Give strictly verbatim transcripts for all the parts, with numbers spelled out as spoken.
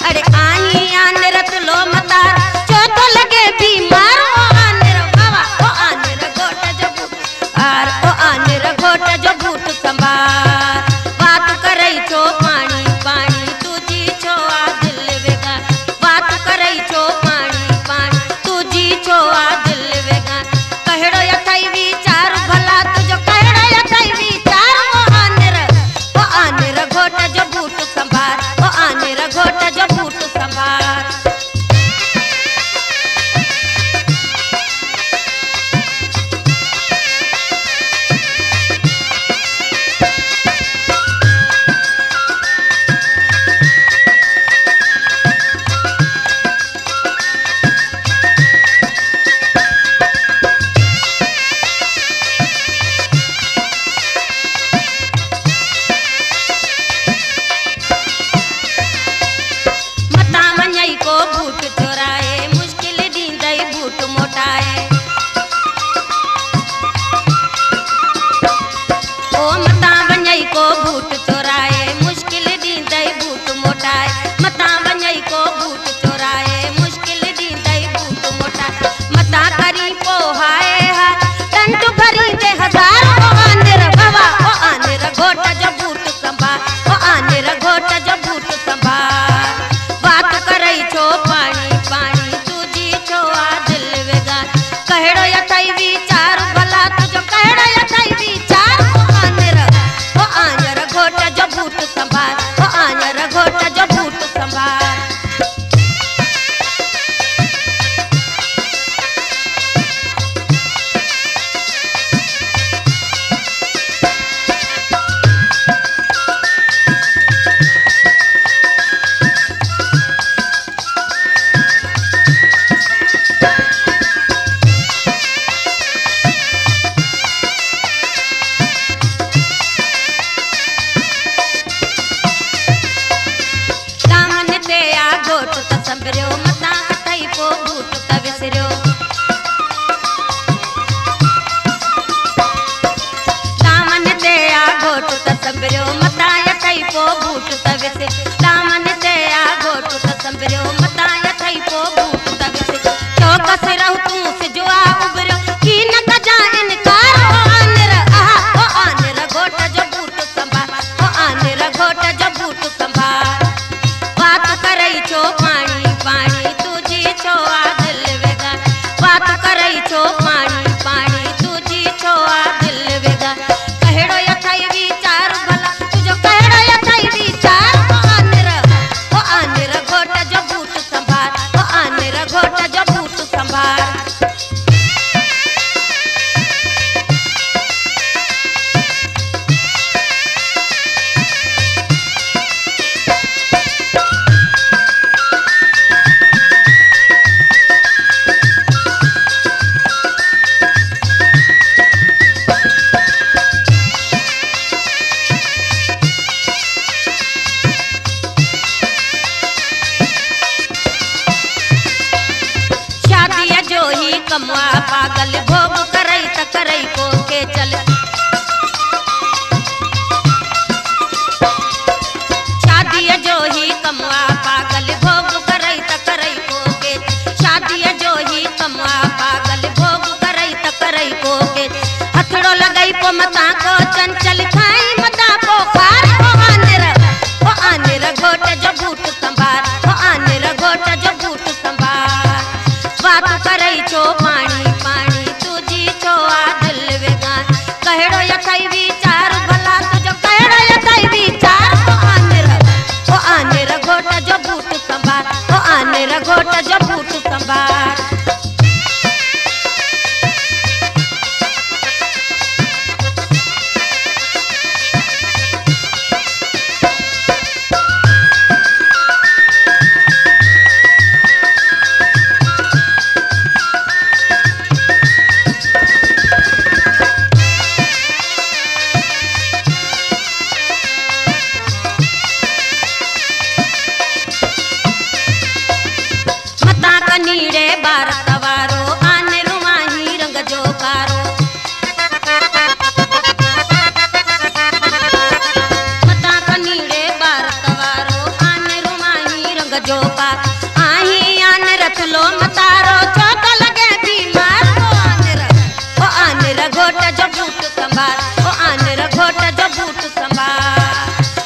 अरे आई आने लो मतार चौथ लगे बीमार ओ आने बाबा ओ आने गोट जो बूट आर ओ आने गोट जो बूट संभार बात करई छो पानी पानी तुझी छो आ दिल वेगा बात करई छो पानी पानी तुझी छो आ दिल वेगा कहड़ो यथई विचार भला तुझो कहड़ो यथई विचार ओ आने ओ आने गोट जो बूट संभार ओ आने गोट जो बूट संभार को बूट चोराए मुश्किल दींदई बूट मोटाए ओ मता वञई को बूट चोराए मुश्किल दींदई बूट मोटाए मता वञई को बूट चोराए मुश्किल दींदई बूट मोटाए मता करी पोहाए हा टंट भरी दे हजार ओ आने बाबा ओ आने घोट जो बूट संभार ओ आने घोट जो बूट संभार बात करई छो पानी पानी तुझी छो आ दिल वेगा कहड़ो यथई विचार भला तुझो कहड़ो यथई विचार ओ आने ओ आने घोट जो बूट संभार ओ आने घोट जो बूट संभार घोट त संभरियो मता हथई पो बूट त विसरियो दामन ते आ घोट त संभरियो मता हथई पो बूट त विसरियो दामन ते आ घोट त संभरियो मता हथई पो बूट त विसरियो चौकस रहू तू सिजवा उबरियो की न कजा इनकार ओ आने आहा ओ आने घोट जो बूट संभार ओ आने घोट जो बूट संभार बात करई छो पानी पानी तुझी छो आ दिल वेगा बात करई छो पानी पानी तुझी छो आ दिल वेगा कहड़ो यथई विचार भला तुझो कहड़ो यथई विचार ओ आने ओ आने घोट जो बूट संभार ओ आने घोट जो बूट संभार कमवा पागल भोग करई त करई को के चल शादी जो ही कमवा पागल भोग करई त करई को के शादी जो ही कमवा पागल भोग करई त करई को के हथड़ो लगई पो मता को चंचल खाई मता को खार ओ आने ओ आने घोट जो बूट संभार ओ आने घोट जो बूट संभार बात करई छो पानी पानी तुझी छो आ दिल वेगा कहड़ो यथई विचार भला तुझो कहड़ो यथई विचार ओ आने ओ आने घोट जो बूट संभार ओ आने घोट जो बूट संभार नीड़े बार तवारो आने रुमाही रंग जो कारो मता नीड़े बार तवारो आने रुमाही रंग जो जो बूट संभार।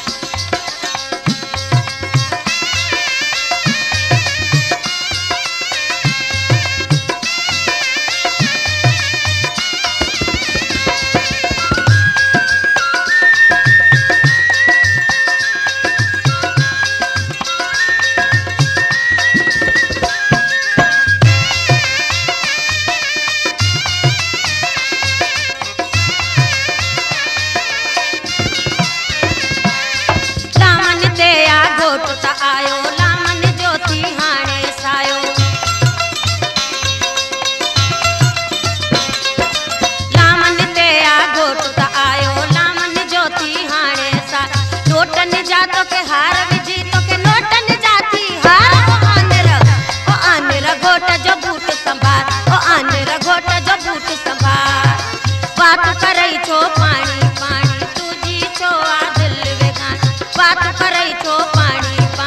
आयो लामन ज्योति हाणे सायो, लामन ते आ घोट त आयो लामन ज्योति हाणे सा। नोटन जा तो के हार विझी तो के नोटन जाती हार। ओ आनेर ओ आनेर घोट जो बूट संभार, ओ आनेर घोट जो बूट संभार। बात करई छो पानी पानी तुझी छो आ दिल वेगान, बात करई छो पानी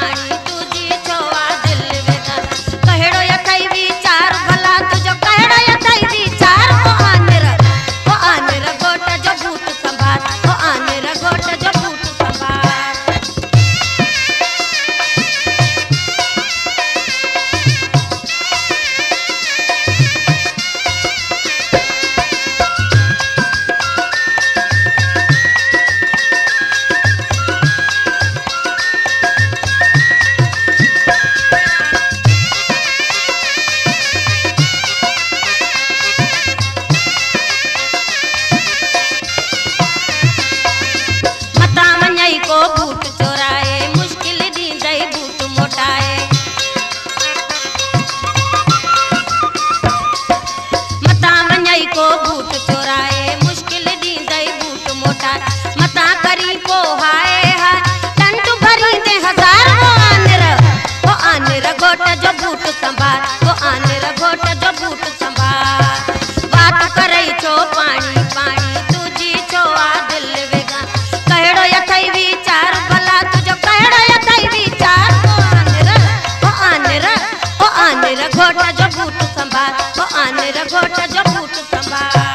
को बूट चोराए मुश्किल दींदई बूट मोटाए। मता वञई को बूट चोराए मुश्किल दींदई बूट मोटाए। मता करी को हाय हाय टंटू भरी दे हजार। वो आनेर वो आनेर घोट जो बूट संभार, वो आनेर घोट जो बूट संभार। बात करई छो पानी पानी तुझी छो आ दिल वेगा, कहड़ो यथई विचार भला तुझो कहड़ो यथई विचार। ओ आनेर ओ आनेर ओ आनेर घोट जो बूट संभार, ओ आनेर घोट जो बूट संभार।